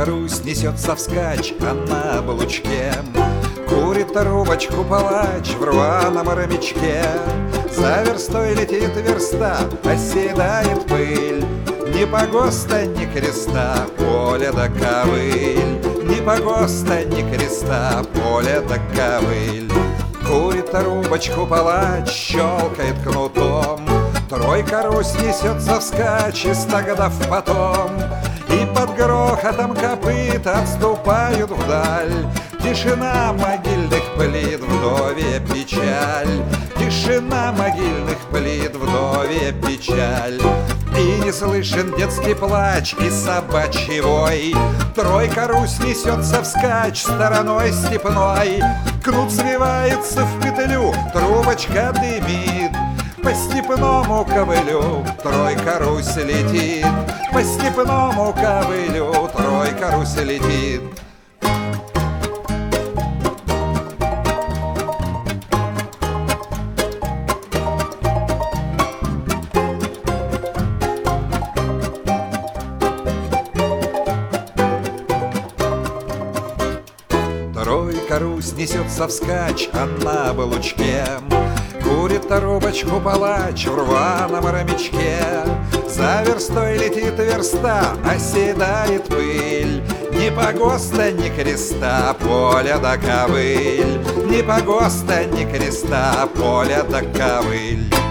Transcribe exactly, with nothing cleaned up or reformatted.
Тройка Русь несется вскачь, а на облучке курит трубочку палач в рваном ромичке. За верстой летит верста, оседает пыль. Ни погоста, ни креста, поле да ковыль. Ни погоста, ни креста, поле да ковыль. Курит трубочку палач, щелкает кнутом. Тройка Русь несется вскачь, истогдав потом. И под грохотом копыт отступают вдаль. Тишина могильных плит, вдовья печаль. Тишина могильных плит, вдовья печаль. И не слышен детский плач и собачий вой. Тройка Русь несется вскачь стороной степной. Кнут свивается в петлю, трубочка дымит. По степному ковылю Тройка Русь летит. По степному ковылю Тройка Русь летит. Тройка Русь несется вскачь, а на облучке курит трубочку палач в рваном ромичке. За верстой летит верста, оседает пыль. Ни погоста, ни креста, поле да ковыль. Ни погоста, ни креста, поле да ковыль.